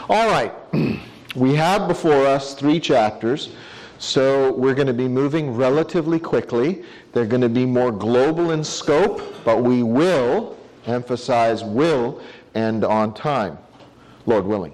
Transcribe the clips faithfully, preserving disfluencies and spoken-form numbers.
All right, we have before us three chapters, so we're going to be moving relatively quickly. They're going to be more global in scope, but we will, emphasize will, end on time, Lord willing.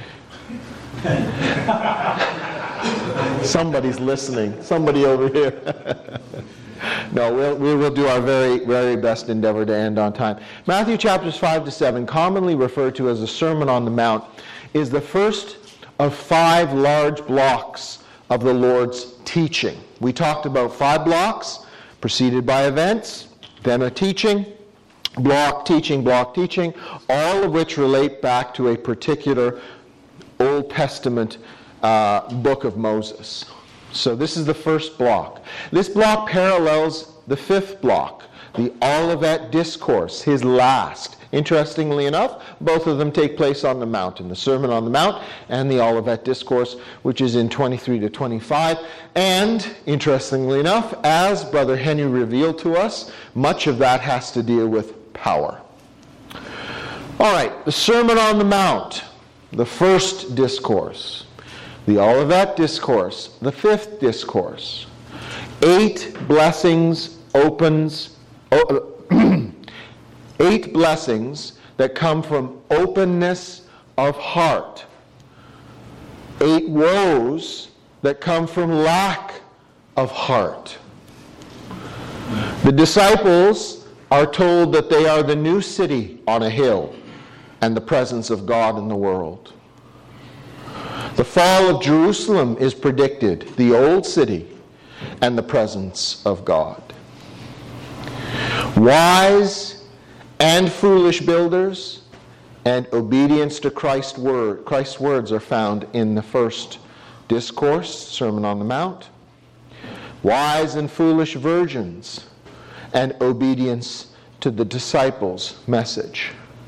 Somebody's listening. Somebody over here. No, we'll, we will do our very, very best endeavor to end on time. Matthew chapters five to seven, commonly referred to as the Sermon on the Mount, is the first of five large blocks of the Lord's teaching. We talked about five blocks, preceded by events, then a teaching, block, teaching, block, teaching, all of which relate back to a particular Old Testament uh, book of Moses. So this is the first block. This block parallels the fifth block, the Olivet Discourse, his last. Interestingly enough, both of them take place on the mountain, the Sermon on the Mount and the Olivet Discourse, which is in twenty-three to twenty-five. And, interestingly enough, as Brother Henry revealed to us, much of that has to deal with power. All right, the Sermon on the Mount, the first discourse. The Olivet Discourse, the fifth discourse. Eight blessings opens, oh, eight blessings that come from openness of heart. Eight woes that come from lack of heart. The disciples are told that they are the new city on a hill and the presence of God in the world. The fall of Jerusalem is predicted, the old city, and the presence of God. Wise and foolish builders and obedience to Christ's word, Christ's words are found in the first discourse, Sermon on the Mount. Wise and foolish virgins and obedience to the disciples' message.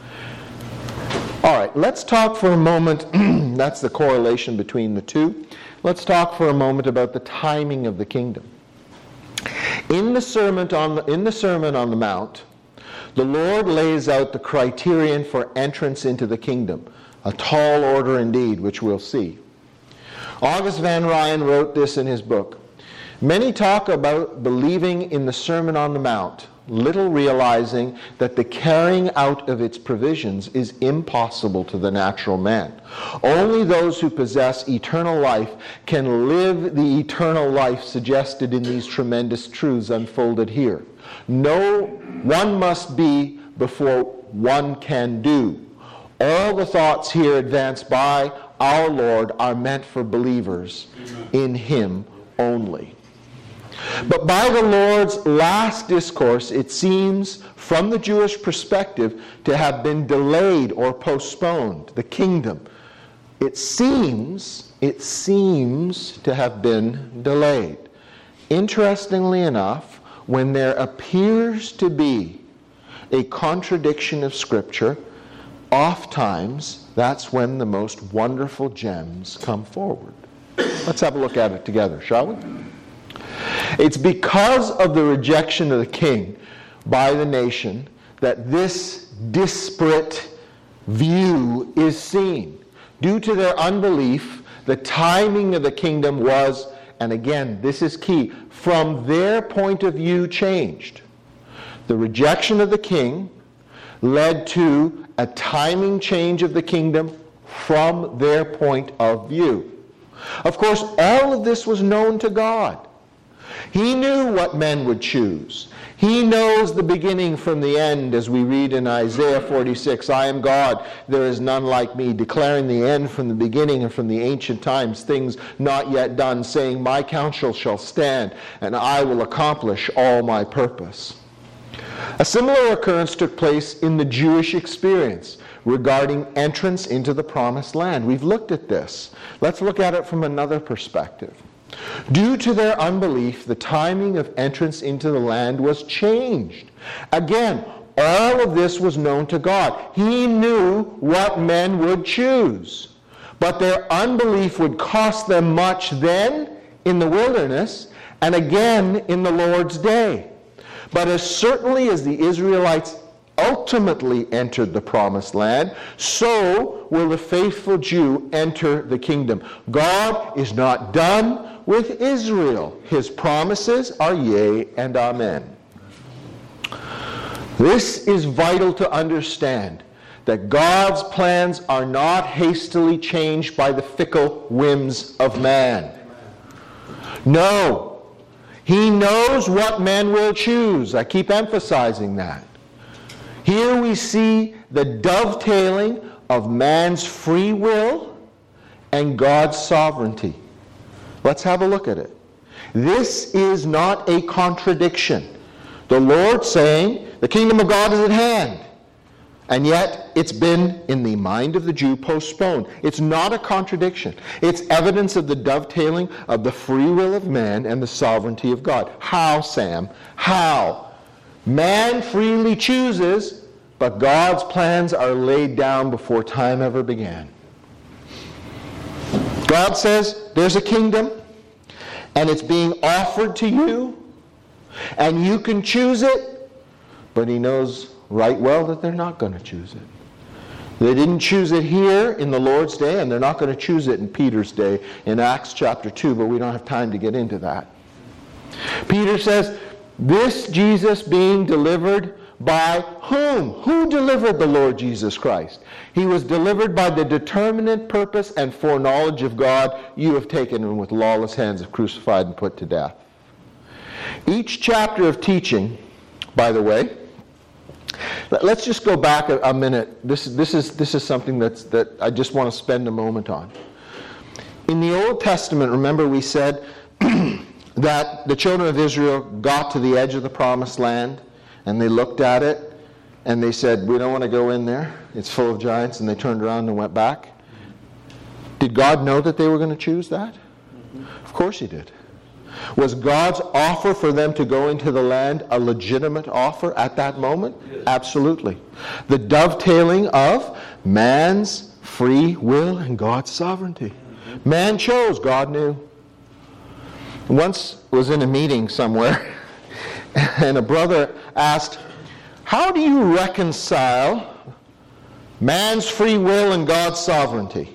All right, let's talk for a moment, that's the correlation between the two. Let's talk for a moment about the timing of the kingdom. In the Sermon on the, in the Sermon on the Mount, the Lord lays out the criterion for entrance into the kingdom, a tall order indeed, which we'll see. August Van Ryan wrote this in his book. Many talk about believing in the Sermon on the Mount, little realizing that the carrying out of its provisions is impossible to the natural man. Only those who possess eternal life can live the eternal life suggested in these tremendous truths unfolded here. No one must be before one can do. All the thoughts here advanced by our Lord are meant for believers in Him only. But by the Lord's last discourse, it seems, from the Jewish perspective, to have been delayed or postponed, the kingdom. It seems, it seems to have been delayed. Interestingly enough, when there appears to be a contradiction of Scripture, oftentimes that's when the most wonderful gems come forward. Let's have a look at it together, shall we? It's because of the rejection of the king by the nation that this disparate view is seen. Due to their unbelief, the timing of the kingdom was, and again, this is key, from their point of view changed. The rejection of the king led to a timing change of the kingdom from their point of view. Of course, all of this was known to God. He knew what men would choose. He knows the beginning from the end, as we read in Isaiah forty-six, I am God, there is none like me, declaring the end from the beginning and from the ancient times, things not yet done, saying, my counsel shall stand, and I will accomplish all my purpose. A similar occurrence took place in the Jewish experience regarding entrance into the promised land. We've looked at this. Let's look at it from another perspective. Due to their unbelief, the timing of entrance into the land was changed. Again, all of this was known to God. He knew what men would choose. But their unbelief would cost them much then in the wilderness and again in the Lord's day. But as certainly as the Israelites ultimately entered the promised land, so will the faithful Jew enter the kingdom. God is not done with Israel. His promises are yea and amen. This is vital to understand, that God's plans are not hastily changed by the fickle whims of man. No. He knows what men will choose. I keep emphasizing that. Here we see the dovetailing of man's free will and God's sovereignty. Let's have a look at it. This is not a contradiction. The Lord saying, the kingdom of God is at hand. And yet, it's been, in the mind of the Jew, postponed. It's not a contradiction. It's evidence of the dovetailing of the free will of man and the sovereignty of God. How, Sam? How? Man freely chooses, but God's plans are laid down before time ever began. God says, there's a kingdom, and it's being offered to you, and you can choose it, but He knows right well that they're not going to choose it. They didn't choose it here in the Lord's day, and they're not going to choose it in Peter's day in Acts chapter two, but we don't have time to get into that. Peter says, this Jesus being delivered by whom? Who delivered the Lord Jesus Christ? He was delivered by the determinate purpose and foreknowledge of God. You have taken him with lawless hands, have crucified and put to death. Each chapter of teaching, by the way, let's just go back a, a minute. This, this, is, this is something that's, that I just want to spend a moment on. In the Old Testament, remember we said that the children of Israel got to the edge of the promised land, and they looked at it, and they said, we don't want to go in there. It's full of giants, and they turned around and went back. Did God know that they were going to choose that? Mm-hmm. Of course He did. Was God's offer for them to go into the land a legitimate offer at that moment? Yes. Absolutely. The dovetailing of man's free will and God's sovereignty. Mm-hmm. Man chose, God knew. Once was in a meeting somewhere, and a brother asked, how do you reconcile man's free will and God's sovereignty?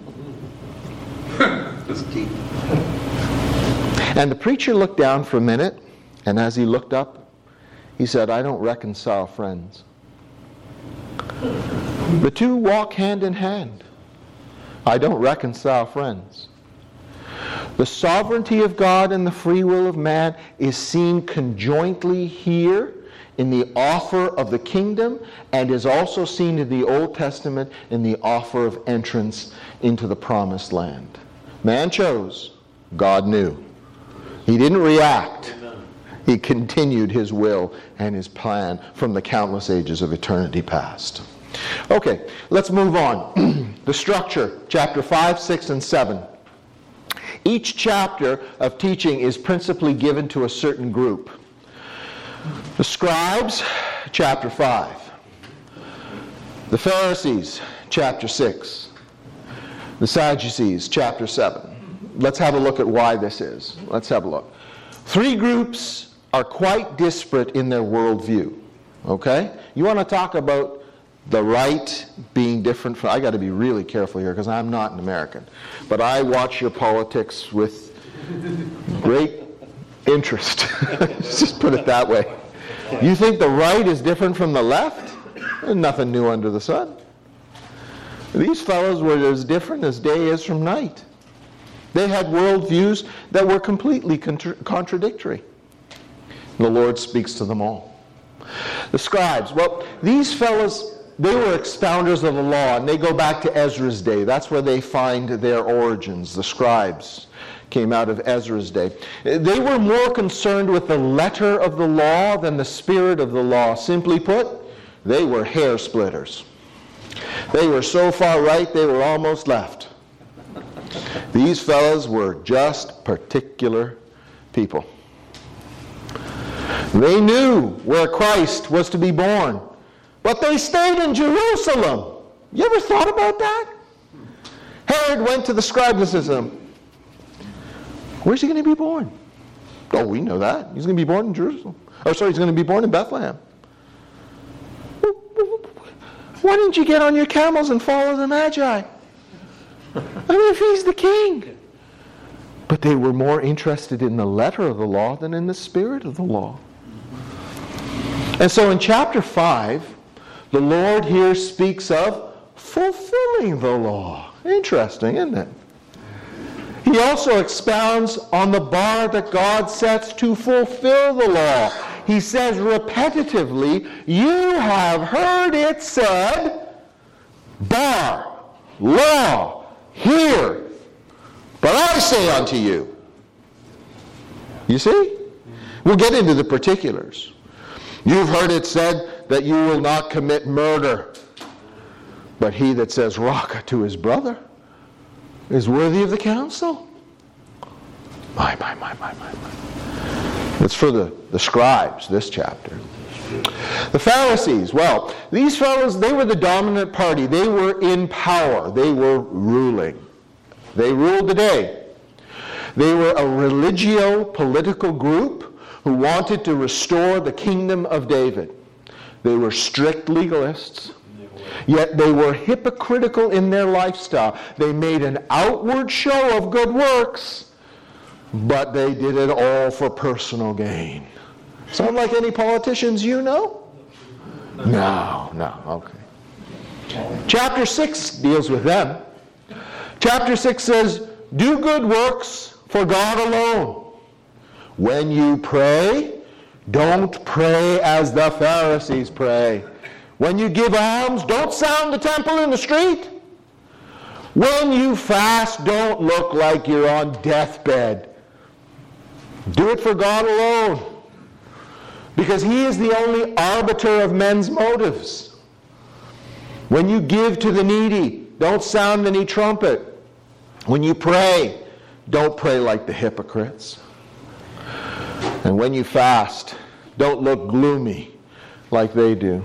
That's key. And the preacher looked down for a minute, and as he looked up, he said, I don't reconcile friends. The two walk hand in hand. I don't reconcile friends. The sovereignty of God and the free will of man is seen conjointly here in the offer of the kingdom, and is also seen in the Old Testament in the offer of entrance into the promised land. Man chose, God knew. He didn't react. He continued His will and His plan from the countless ages of eternity past. Okay, let's move on. The structure, chapter five, six, and seven. Each chapter of teaching is principally given to a certain group. The scribes, chapter five. The Pharisees, chapter six. The Sadducees, chapter seven. Let's have a look at why this is. Let's have a look. Three groups are quite disparate in their worldview. Okay? You want to talk about the right being different from... I got to be really careful here because I'm not an American. But I watch your politics with great interest. Just put it that way. You think the right is different from the left? There's nothing new under the sun. These fellows were as different as day is from night. They had worldviews that were completely contra- contradictory. The Lord speaks to them all. The scribes, well, these fellows, they were expounders of the law, and they go back to Ezra's day. That's where they find their origins. The scribes came out of Ezra's day. They were more concerned with the letter of the law than the spirit of the law. Simply put, they were hair splitters. They were so far right, they were almost left. These fellows were just particular people. They knew where Christ was to be born, but they stayed in Jerusalem. You ever thought about that? Herod went to the scribes and says to them, where's he going to be born? Oh, we know that. He's going to be born in Jerusalem. Oh, sorry, he's going to be born in Bethlehem. Well, Why didn't you get on your camels and follow the Magi? I mean, if he's the king. But they were more interested in the letter of the law than in the spirit of the law. And so in chapter five, the Lord here speaks of fulfilling the law. Interesting, isn't it? He also expounds on the bar that God sets to fulfill the law. He says repetitively, you have heard it said, bar, law, here, but I say unto you. You see? We'll get into the particulars. You've heard it said that you will not commit murder. But he that says raka to his brother is worthy of the counsel. My, my, my, my, my, my. It's for the, the scribes, this chapter. The Pharisees, well, these fellows, they were the dominant party. They were in power. They were ruling. They ruled the day. They were a religio-political group who wanted to restore the kingdom of David. They were strict legalists. Yet they were hypocritical in their lifestyle. They made an outward show of good works, but they did it all for personal gain. Sound like any politicians you know? No, no, okay. Chapter six deals with them. Chapter six says, do good works for God alone. When you pray, don't pray as the Pharisees pray. When you give alms, don't sound the temple in the street. When you fast, don't look like you're on deathbed. Do it for God alone. Because he is the only arbiter of men's motives. When you give to the needy, don't sound any trumpet. When you pray, don't pray like the hypocrites. And when you fast, don't look gloomy like they do.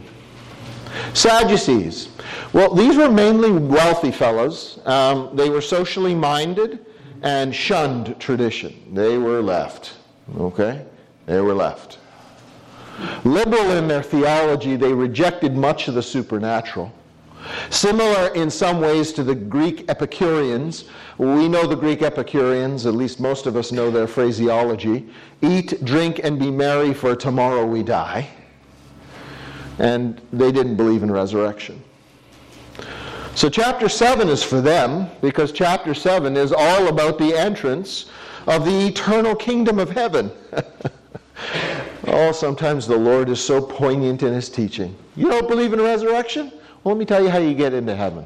Sadducees. Well, these were mainly wealthy fellows. Um, they were socially minded and shunned tradition. They were left. Okay? They were left. Liberal in their theology, they rejected much of the supernatural. Similar in some ways to the Greek Epicureans. We know the Greek Epicureans, at least most of us know their phraseology. Eat, drink, and be merry, for tomorrow we die. And they didn't believe in resurrection. So chapter seven is for them, because chapter seven is all about the entrance of the eternal kingdom of heaven. Oh, sometimes the Lord is so poignant in his teaching. You don't believe in resurrection? Well, let me tell you how you get into heaven.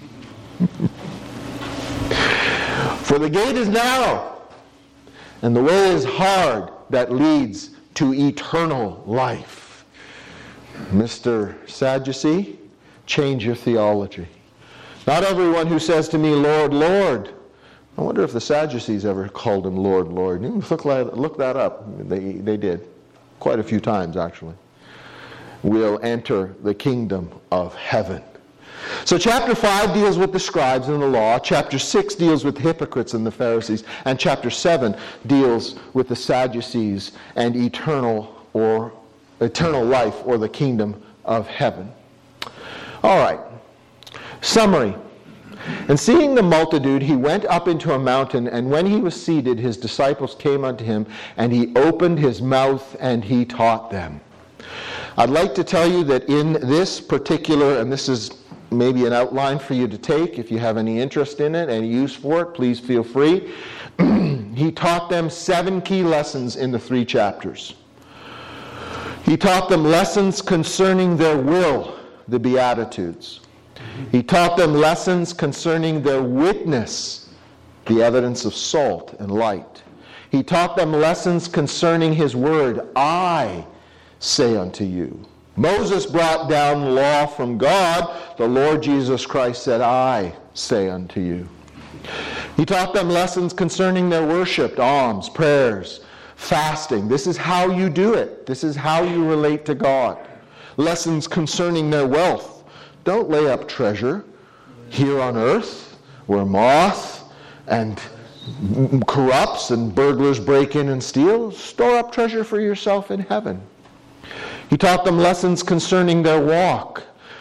For the gate is narrow, and the way is hard that leads to eternal life. Mister Sadducee, change your theology. Not everyone who says to me, Lord, Lord. I wonder if the Sadducees ever called him Lord, Lord. You can look that, look that up. They, they did. Quite a few times, actually. Will enter the kingdom of heaven. So chapter five deals with the scribes and the law. Chapter six deals with the hypocrites and the Pharisees. And chapter seven deals with the Sadducees and eternal or eternal life, or the kingdom of heaven. All right. Summary. And seeing the multitude, he went up into a mountain, and when he was seated, his disciples came unto him, and he opened his mouth, and he taught them. I'd like to tell you that in this particular, and this is maybe an outline for you to take, if you have any interest in it, any use for it, please feel free. He taught them seven key lessons in the three chapters. He taught them lessons concerning their will, the Beatitudes. He taught them lessons concerning their witness, the evidence of salt and light. He taught them lessons concerning his word, I say unto you. Moses brought down law from God. The Lord Jesus Christ said, I say unto you. He taught them lessons concerning their worship, alms, prayers, fasting. This is how you do it. This is how you relate to God. Lessons concerning their wealth. Don't lay up treasure here on earth where moth and corrupts and burglars break in and steal. Store up treasure for yourself in heaven. He taught them lessons concerning their walk.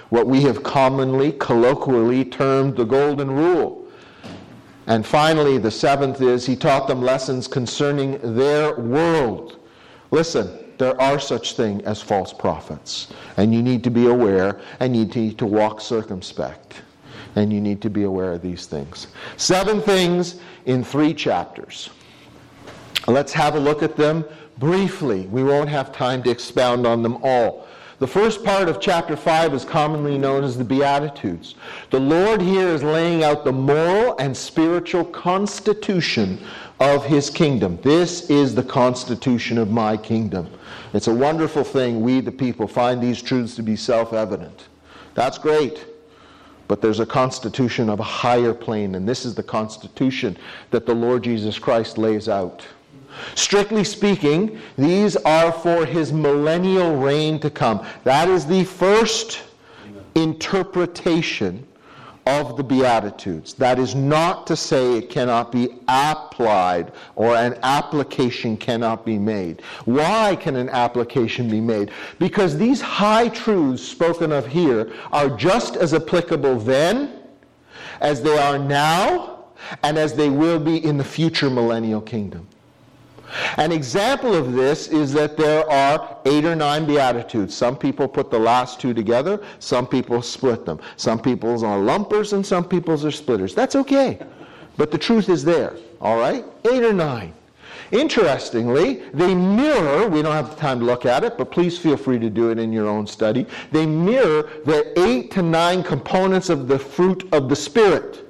what we have commonly, colloquially termed the Golden Rule. And finally, the seventh is he taught them lessons concerning their world. Listen, there are such things as false prophets, and you need to be aware, and you need to walk circumspect, and you need to be aware of these things. Seven things in three chapters. Let's have a look at them briefly. We won't have time to expound on them all. The first part of chapter five is commonly known as the Beatitudes. The Lord here is laying out the moral and spiritual constitution of his kingdom. This is the constitution of my kingdom. It's a wonderful thing we, the people, find these truths to be self-evident. That's great. But there's a constitution of a higher plane, and this is the constitution that the Lord Jesus Christ lays out. Strictly speaking, these are for his millennial reign to come. That is the first interpretation of the Beatitudes. That is not to say it cannot be applied or an application cannot be made. Why can an application be made? Because these high truths spoken of here are just as applicable then as they are now and as they will be in the future millennial kingdom. An example of this is that there are eight or nine Beatitudes. Some people put the last two together. Some people split them. Some people's are lumpers and some people's are splitters. That's okay. But the truth is there. All right? Eight or nine. Interestingly, they mirror, we don't have the time to look at it, but please feel free to do it in your own study. They mirror the eight to nine components of the fruit of the Spirit.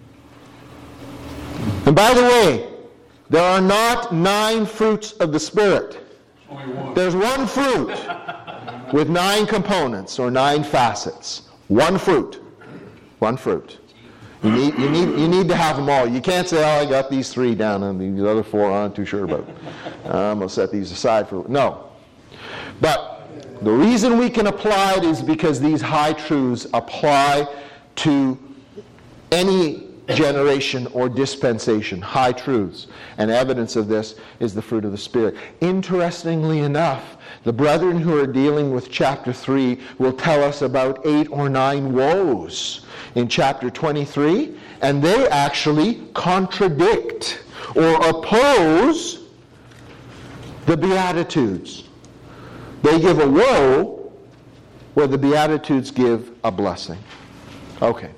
And by the way, there are not nine fruits of the Spirit. There's one fruit with nine components or nine facets. One fruit. One fruit. You need, you need, you need to have them all. You can't say, oh, I got these three down and these other four I'm not too sure about. I'm going to set these aside for... No. But the reason we can apply it is because these high truths apply to any generation or dispensation, high truths. And evidence of this is the fruit of the Spirit. Interestingly enough, the brethren who are dealing with chapter three will tell us about eight or nine woes in chapter twenty-three, and they actually contradict or oppose the Beatitudes. They give a woe where the Beatitudes give a blessing. Okay.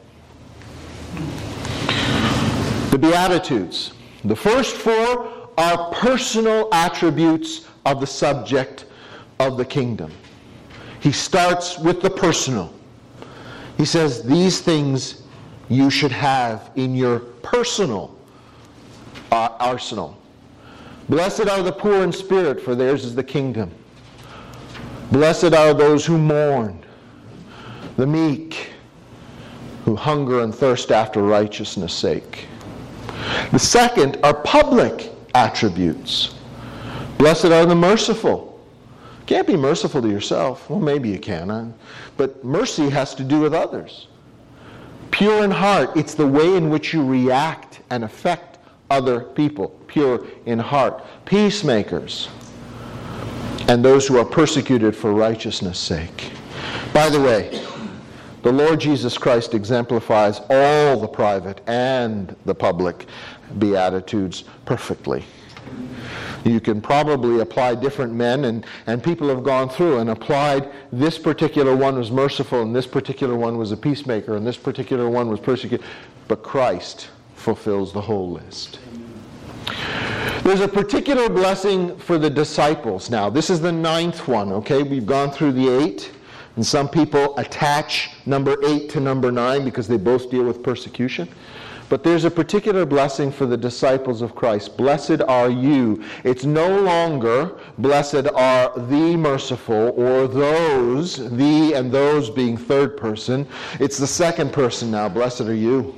The Beatitudes. The first four are personal attributes of the subject of the kingdom. He starts with the personal. He says, these things you should have in your personal uh, arsenal. Blessed are the poor in spirit, for theirs is the kingdom. Blessed are those who mourn, the meek, who hunger and thirst after righteousness' sake. The second are public attributes. Blessed are the merciful. You can't be merciful to yourself. Well, maybe you can. Huh? But mercy has to do with others. Pure in heart. It's the way in which you react and affect other people. Pure in heart. Peacemakers. And those who are persecuted for righteousness' sake. By the way, the Lord Jesus Christ exemplifies all the private and the public Beatitudes perfectly. You can probably apply different men, and, and people have gone through and applied this particular one was merciful, and this particular one was a peacemaker, and this particular one was persecuted. But Christ fulfills the whole list. There's a particular blessing for the disciples now. This is the ninth one, okay? We've gone through the eight. And some people attach number eight to number nine because they both deal with persecution. But there's a particular blessing for the disciples of Christ. Blessed are you. It's no longer blessed are the merciful or those, the and those being third person. It's the second person now. Blessed are you.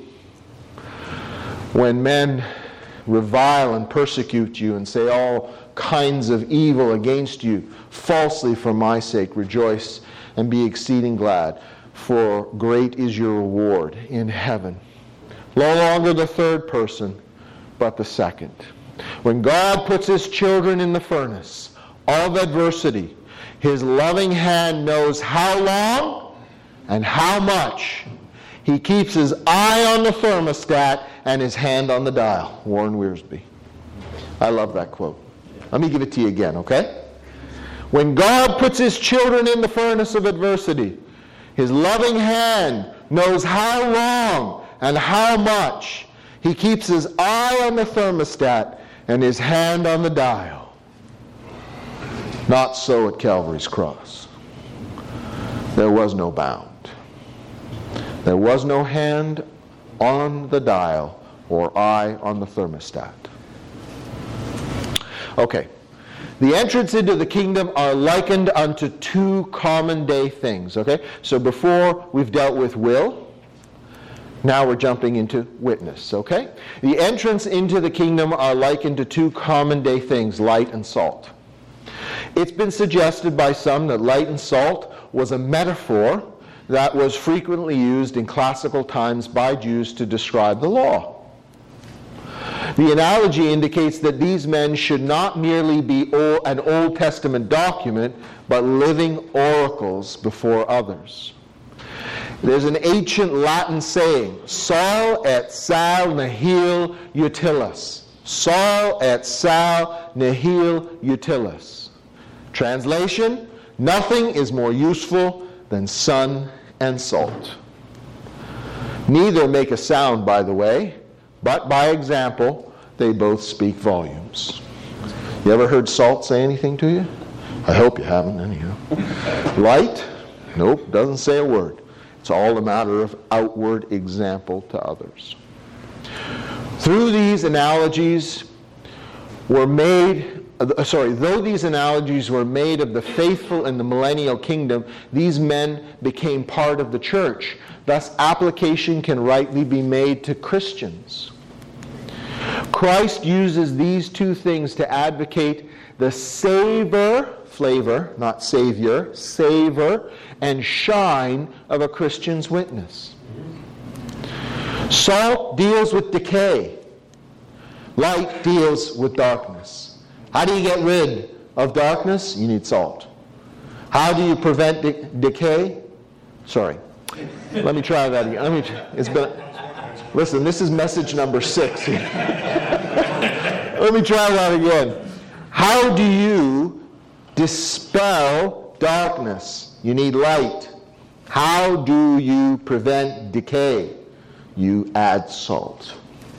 When men revile and persecute you and say all kinds of evil against you falsely for my sake, rejoice and be exceeding glad, for great is your reward in heaven. No longer the third person, but the second. When God puts his children in the furnace of adversity, his loving hand knows how long and how much he keeps his eye on the thermostat and his hand on the dial. Warren Wiersbe. I love that quote. Let me give it to you again, okay? When God puts his children in the furnace of adversity, his loving hand knows how long and how much he keeps his eye on the thermostat and his hand on the dial. Not so at Calvary's cross. There was no bound. There was no hand on the dial or eye on the thermostat. Okay. The entrance into the kingdom are likened unto two common day things. Okay? So before we've dealt with will, now we're jumping into witness. Okay? The entrance into the kingdom are likened to two common day things, light and salt. It's been suggested by some that light and salt was a metaphor that was frequently used in classical times by Jews to describe the law. The analogy indicates that these men should not merely be an Old Testament document, but living oracles before others. There's an ancient Latin saying, Sol et sal nihil utilis. Sol et sal nihil utilis. Translation, nothing is more useful than sun and salt. Neither make a sound, by the way, but by example, they both speak volumes. You ever heard salt say anything to you? I hope you haven't, anyhow. Light? Nope, doesn't say a word. It's all a matter of outward example to others. Through these analogies were made, uh, sorry, though these analogies were made of the faithful in the millennial kingdom, these men became part of the church. Thus, application can rightly be made to Christians. Christ uses these two things to advocate the savor, flavor, not savior, savor, and shine of a Christian's witness. Salt deals with decay. Light deals with darkness. How do you get rid of darkness? You need salt. How do you prevent de- decay? Sorry. Let me try that again. Let me, it's been, listen, this is message number six. Let me try that again. How do you dispel darkness? You need light. How do you prevent decay? You add salt.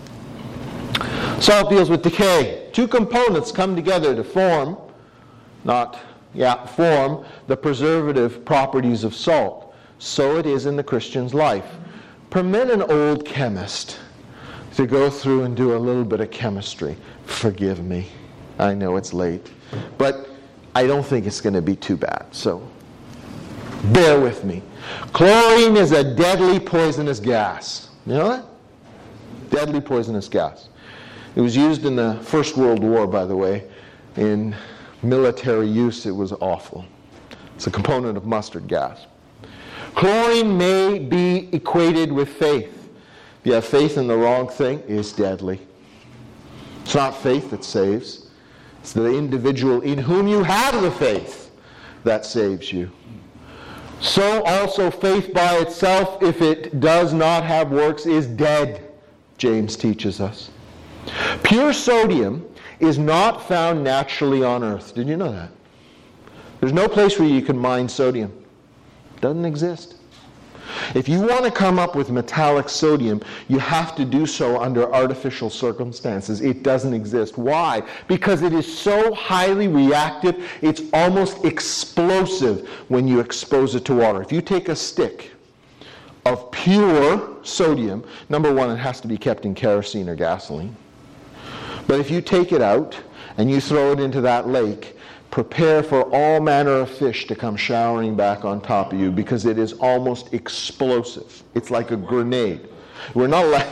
Salt deals with decay. Two components come together to form, not, yeah, form the preservative properties of salt. So it is in the Christian's life. Permit an old chemist to go through and do a little bit of chemistry. Forgive me. I know it's late. But I don't think it's going to be too bad. So bear with me. Chlorine is a deadly poisonous gas. You know that? Deadly poisonous gas. It was used in the First World War, by the way. In military use, it was awful. It's a component of mustard gas. Chlorine may be equated with faith. If you have faith in the wrong thing, it's deadly. It's not faith that saves. It's the individual in whom you have the faith that saves you. So also faith by itself, if it does not have works, is dead, James teaches us. Pure sodium is not found naturally on earth. Did you know that? There's no place where you can mine sodium. It doesn't exist. If you want to come up with metallic sodium, you have to do so under artificial circumstances. It doesn't exist. Why? Because it is so highly reactive, it's almost explosive when you expose it to water. If you take a stick of pure sodium, number one, it has to be kept in kerosene or gasoline. But if you take it out and you throw it into that lake, prepare for all manner of fish to come showering back on top of you because it is almost explosive. It's like a grenade. We're not like...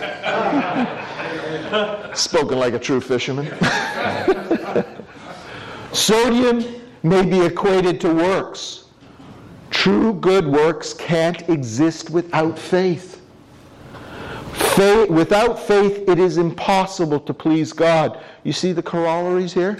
Spoken like a true fisherman. Sodium may be equated to works. True good works can't exist without faith. Faith. Without faith, it is impossible to please God. You see the corollaries here?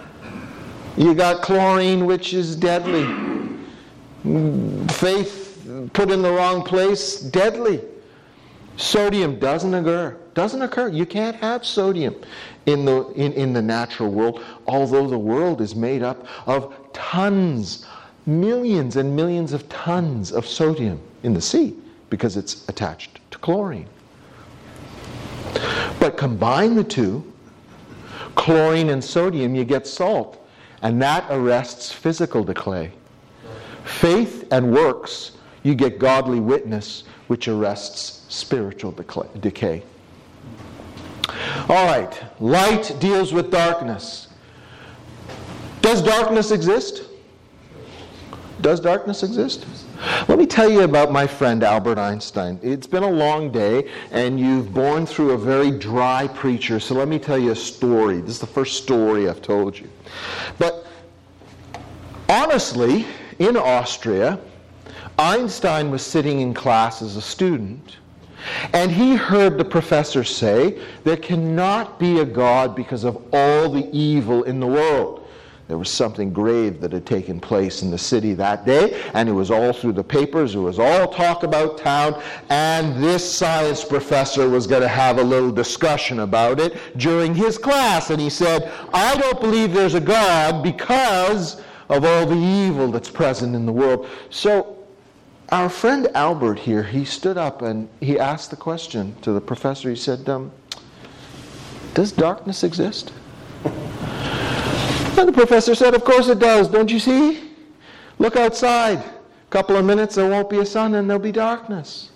You got chlorine, which is deadly. Faith put in the wrong place, deadly. Sodium doesn't occur. Doesn't occur. You can't have sodium in the in, in the natural world, although the world is made up of tons, millions and millions of tons of sodium in the sea because it's attached to chlorine. But combine the two, chlorine and sodium, you get salt, and that arrests physical decay. Faith and works, you get godly witness, which arrests spiritual decay. All right, light deals with darkness. Does darkness exist? Does darkness exist? Let me tell you about my friend Albert Einstein. It's been a long day, and you've borne through a very dry preacher, so let me tell you a story. This is the first story I've told you. But honestly, in Austria, Einstein was sitting in class as a student, and he heard the professor say, there cannot be a God because of all the evil in the world. There was something grave that had taken place in the city that day, and it was all through the papers. It was all talk about town, and this science professor was going to have a little discussion about it during his class. And he said, I don't believe there's a God because of all the evil that's present in the world. So our friend Albert here, he stood up and he asked the question to the professor. He said, um, does darkness exist? And the professor said, of course it does. Don't you see? Look outside. A couple of minutes, there won't be a sun and there'll be darkness.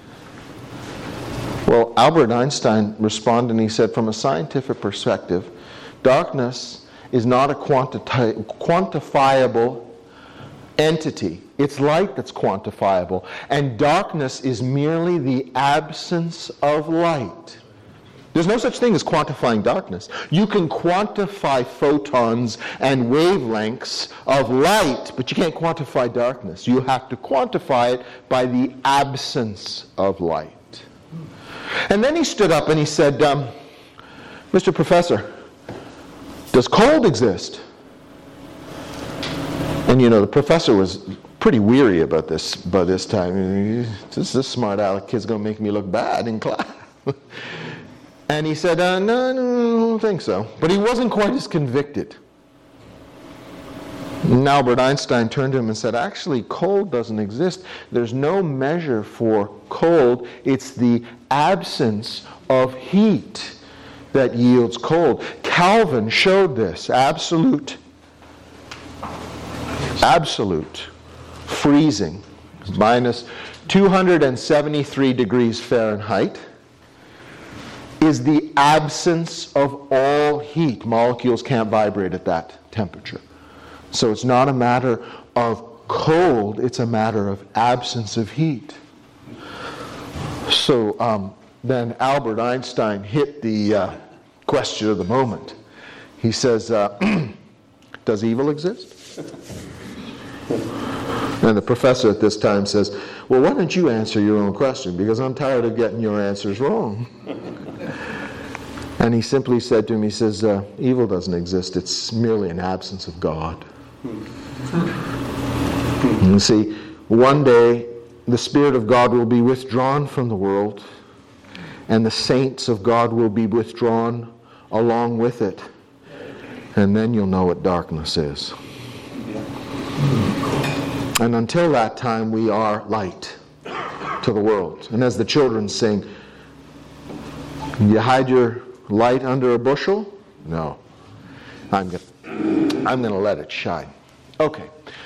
Well, Albert Einstein responded and he said, from a scientific perspective, darkness is not a quanti- quantifiable entity. It's light that's quantifiable. And darkness is merely the absence of light. There's no such thing as quantifying darkness. You can quantify photons and wavelengths of light, but you can't quantify darkness. You have to quantify it by the absence of light. And then he stood up and he said, um, Mister Professor, does cold exist? And you know, the professor was pretty weary about this by this time. This, this smart aleck kid's going to make me look bad in class. And he said, uh, no, no, I don't think so. But he wasn't quite as convicted. And Albert Einstein turned to him and said, actually, cold doesn't exist. There's no measure for cold. It's the absence of heat that yields cold. Calvin showed this. Absolute, absolute freezing, minus two hundred seventy-three degrees Fahrenheit, is the absence of all heat. Molecules can't vibrate at that temperature. So it's not a matter of cold, it's a matter of absence of heat. So um, then Albert Einstein hit the uh, question of the moment. He says, uh, does evil exist? And the professor at this time says, well, why don't you answer your own question? Because I'm tired of getting your answers wrong. And he simply said to him, he says, uh, evil doesn't exist. It's merely an absence of God. You see, one day the Spirit of God will be withdrawn from the world, and the saints of God will be withdrawn along with it. And then you'll know what darkness is. And until that time, we are light to the world. And as the children sing, you hide your light under a bushel? No. I'm going I'm going to let it shine. Okay.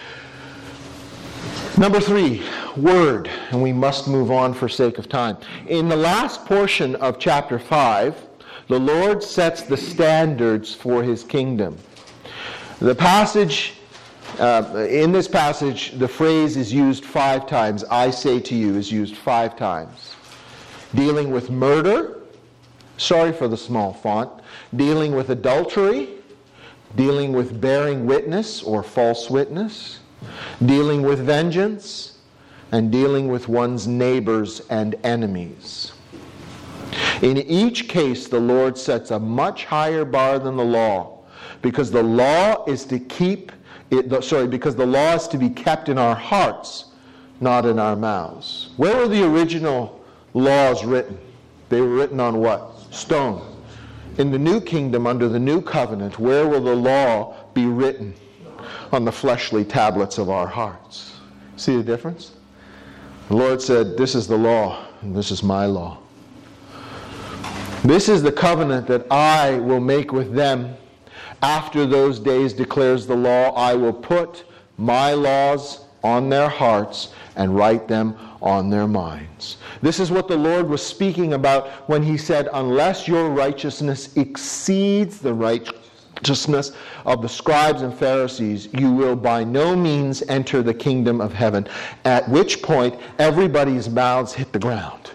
Number three, word. And we must move on for sake of time. In the last portion of chapter five, the Lord sets the standards for his kingdom. The passage, uh, in this passage, the phrase is used five times. I say to you is used five times. Dealing with murder, sorry for the small font, dealing with adultery, dealing with bearing witness or false witness, dealing with vengeance, and dealing with one's neighbors and enemies. In each case, the Lord sets a much higher bar than the law, because the law is to keep it, sorry, because the law is to be kept in our hearts, not in our mouths. Where were the original laws written? They were written on what? Stone. In the new kingdom, under the new covenant, where will the law be written? On the fleshly tablets of our hearts. See the difference? The Lord said, this is the law, and this is my law. This is the covenant that I will make with them. After those days, declares the law, I will put my laws on their hearts and write them on their minds. This is what the Lord was speaking about when he said, unless your righteousness exceeds the righteousness of the scribes and Pharisees, you will by no means enter the kingdom of heaven. At which point, everybody's mouths hit the ground.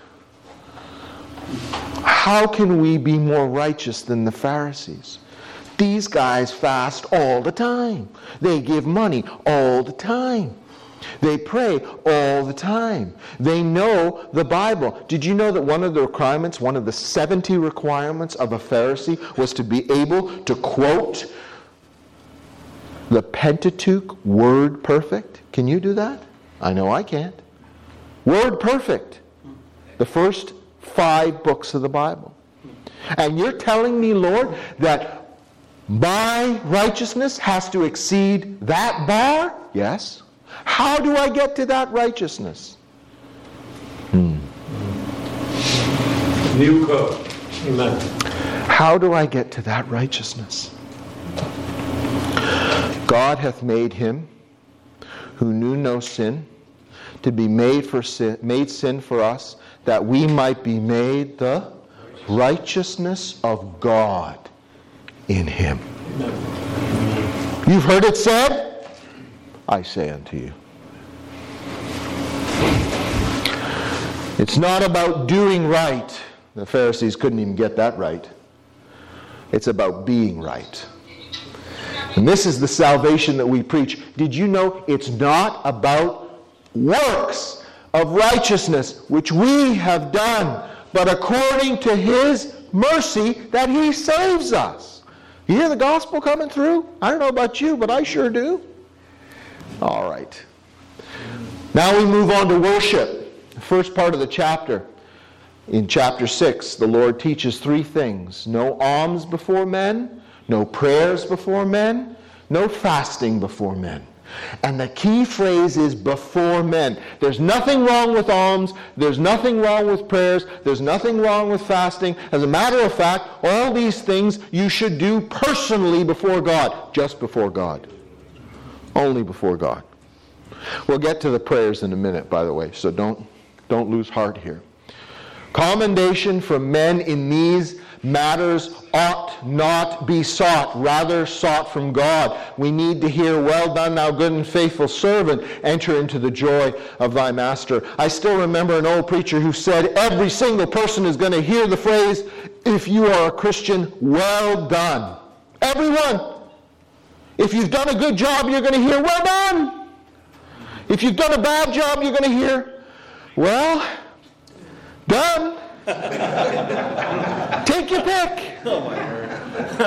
How can we be more righteous than the Pharisees? These guys fast all the time. They give money all the time. They pray all the time. They know the Bible. Did you know that one of the requirements, one of the seventy requirements of a Pharisee was to be able to quote the Pentateuch word perfect? Can you do that? I know I can't. Word perfect. The first five books of the Bible. And you're telling me, Lord, that my righteousness has to exceed that bar? Yes. How do I get to that righteousness? Hmm. New code. Amen. How do I get to that righteousness? God hath made him who knew no sin to be made for sin, made sin for us, that we might be made the righteousness of God in him. You've heard it said, I say unto you. It's not about doing right. The Pharisees couldn't even get that right. It's about being right. And this is the salvation that we preach. Did you know it's not about works of righteousness which we have done, but according to his mercy that he saves us? You hear the gospel coming through? I don't know about you, but I sure do. All right. Now we move on to worship. The first part of the chapter. In chapter six, the Lord teaches three things. No alms before men, no prayers before men, no fasting before men. And the key phrase is before men. There's nothing wrong with alms. There's nothing wrong with prayers. There's nothing wrong with fasting. As a matter of fact, all these things you should do personally before God. Just before God. Only before God. We'll get to the prayers in a minute, by the way, so don't, don't lose heart here. Commendation from men in these matters ought not be sought, rather sought from God. We need to hear, well done, thou good and faithful servant, enter into the joy of thy master. I still remember an old preacher who said, every single person is going to hear the phrase, if you are a Christian, well done. Everyone. If you've done a good job, you're going to hear, well done. If you've done a bad job, you're going to hear, well done. Take your pick. Oh my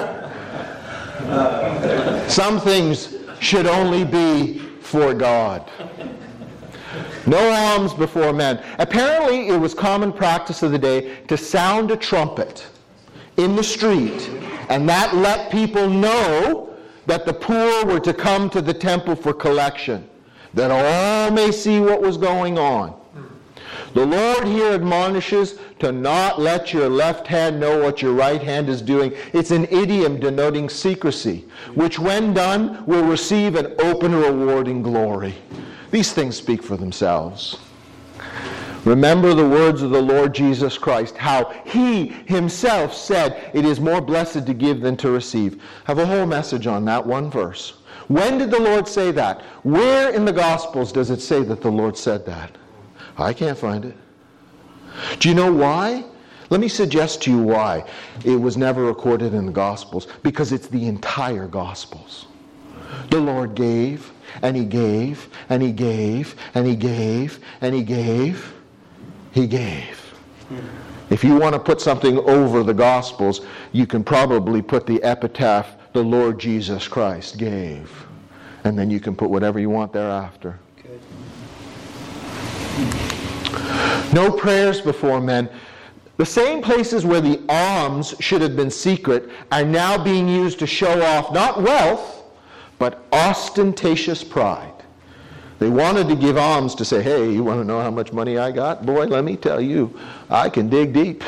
word. Some things should only be for God. No alms before men. Apparently, it was common practice of the day to sound a trumpet in the street, and that let people know that the poor were to come to the temple for collection, that all may see what was going on. The Lord here admonishes to not let your left hand know what your right hand is doing. It's an idiom denoting secrecy, which when done will receive an open reward in glory. These things speak for themselves. Remember the words of the Lord Jesus Christ, how he himself said, it is more blessed to give than to receive. I have a whole message on that one verse. When did the Lord say that? Where in the Gospels does it say that the Lord said that? I can't find it. Do you know why? Let me suggest to you why it was never recorded in the Gospels. Because it's the entire Gospels. The Lord gave, and he gave, and he gave, and he gave, and he gave. He gave. If you want to put something over the Gospels, you can probably put the epitaph, the Lord Jesus Christ gave. And then you can put whatever you want thereafter. No prayers before men. The same places where the alms should have been secret are now being used to show off not wealth, but ostentatious pride. They wanted to give alms to say, hey, you want to know how much money I got? Boy, let me tell you, I can dig deep.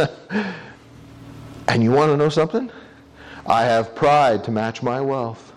And you want to know something? I have pride to match my wealth.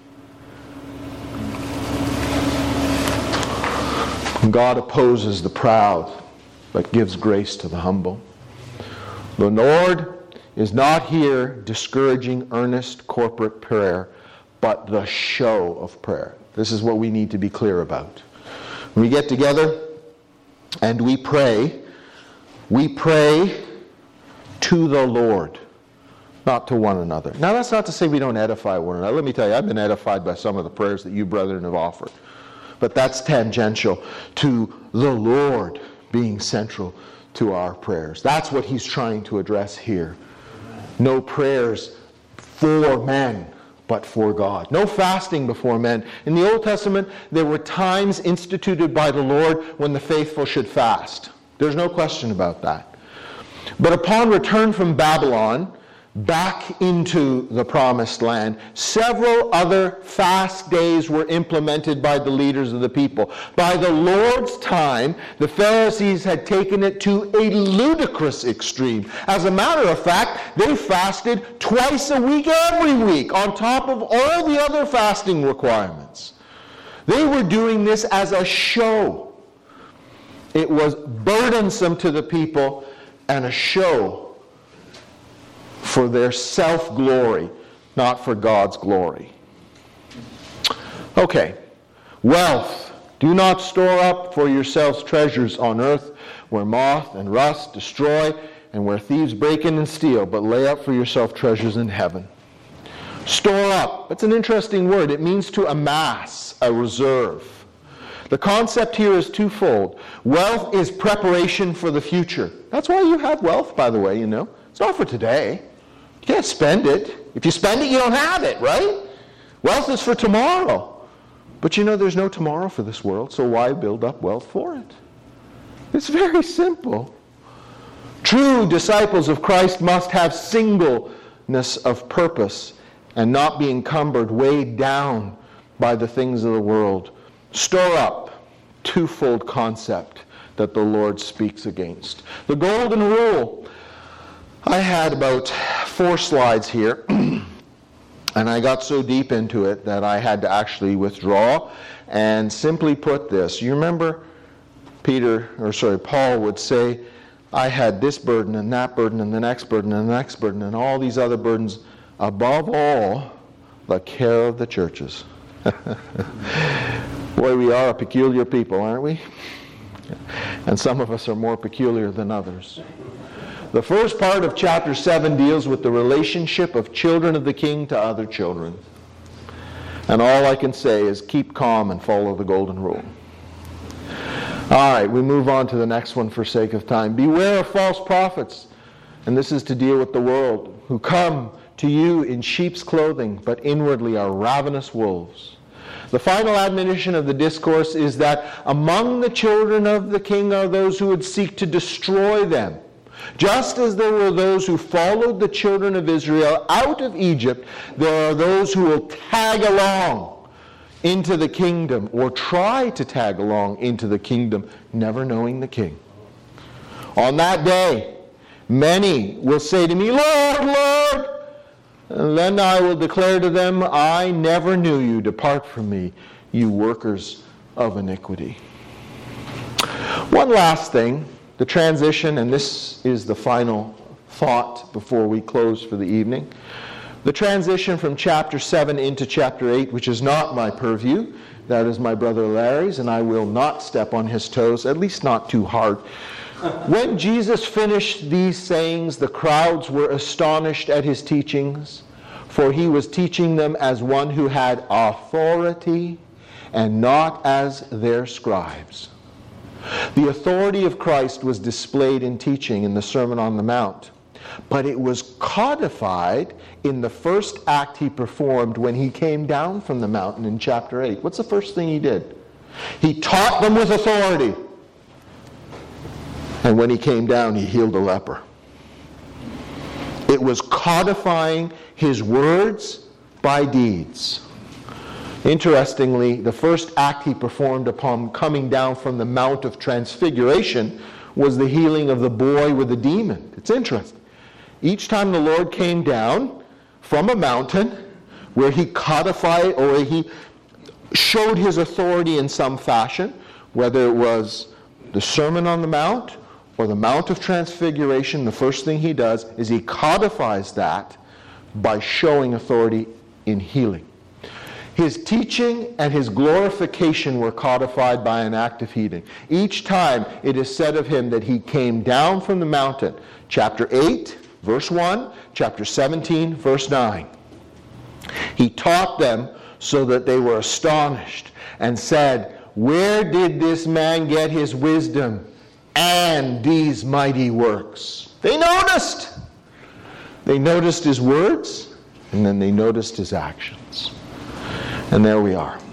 God opposes the proud, but gives grace to the humble. The Lord is not here discouraging earnest corporate prayer, but the show of prayer. This is what we need to be clear about. When we get together and we pray, we pray to the Lord, not to one another. Now, that's not to say we don't edify one another. Let me tell you, I've been edified by some of the prayers that you brethren have offered. But that's tangential to the Lord being central to our prayers. That's what he's trying to address here. No prayers for men, but for God. No fasting before men. In the Old Testament, there were times instituted by the Lord when the faithful should fast. There's no question about that. But upon return from Babylon, back into the promised land, several other fast days were implemented by the leaders of the people. By the Lord's time, the Pharisees had taken it to a ludicrous extreme. As a matter of fact, they fasted twice a week every week, on top of all the other fasting requirements. They were doing this as a show. It was burdensome to the people and a show for their self-glory, not for God's glory. Okay. Wealth. Do not store up for yourselves treasures on earth, where moth and rust destroy, and where thieves break in and steal, but lay up for yourself treasures in heaven. Store up. That's an interesting word. It means to amass, a reserve. The concept here is twofold. Wealth is preparation for the future. That's why you have wealth, by the way, you know. It's not for today. You can't spend it. If you spend it, you don't have it, right? Wealth is for tomorrow. But you know there's no tomorrow for this world, so why build up wealth for it? It's very simple. True disciples of Christ must have singleness of purpose and not be encumbered, weighed down by the things of the world. Store up, twofold concept that the Lord speaks against. The golden rule. I had about four slides here, and I got so deep into it that I had to actually withdraw and simply put this. You remember Peter, or sorry, Paul would say, I had this burden and that burden and the next burden and the next burden and all these other burdens. Above all, the care of the churches. Boy, we are a peculiar people, aren't we? And some of us are more peculiar than others. The first part of chapter seven deals with the relationship of children of the king to other children. And all I can say is keep calm and follow the golden rule. All right, we move on to the next one for sake of time. Beware of false prophets. And this is to deal with the world, who come to you in sheep's clothing, but inwardly are ravenous wolves. The final admonition of the discourse is that among the children of the king are those who would seek to destroy them. Just as there were those who followed the children of Israel out of Egypt, there are those who will tag along into the kingdom, or try to tag along into the kingdom, never knowing the king. On that day, many will say to me, Lord, Lord, and then I will declare to them, I never knew you. Depart from me, you workers of iniquity. One last thing. The transition, and this is the final thought before we close for the evening. The transition from chapter seven into chapter eight, which is not my purview. That is my brother Larry's, and I will not step on his toes, at least not too hard. When Jesus finished these sayings, the crowds were astonished at his teachings, for he was teaching them as one who had authority and not as their scribes. The authority of Christ was displayed in teaching in the Sermon on the Mount, but it was codified in the first act he performed when he came down from the mountain in chapter eight. What's the first thing he did? He taught them with authority. And when he came down, he healed a leper. It was codifying his words by deeds. Interestingly, the first act he performed upon coming down from the Mount of Transfiguration was the healing of the boy with the demon. It's interesting. Each time the Lord came down from a mountain where he codified or he showed his authority in some fashion, whether it was the Sermon on the Mount or the Mount of Transfiguration, the first thing he does is he codifies that by showing authority in healing. His teaching and his glorification were codified by an act of healing. Each time it is said of him that he came down from the mountain. Chapter eight, verse one, chapter seventeen, verse nine. He taught them so that they were astonished and said, "Where did this man get his wisdom and these mighty works?" They noticed. They noticed his words, and then they noticed his actions. And there we are.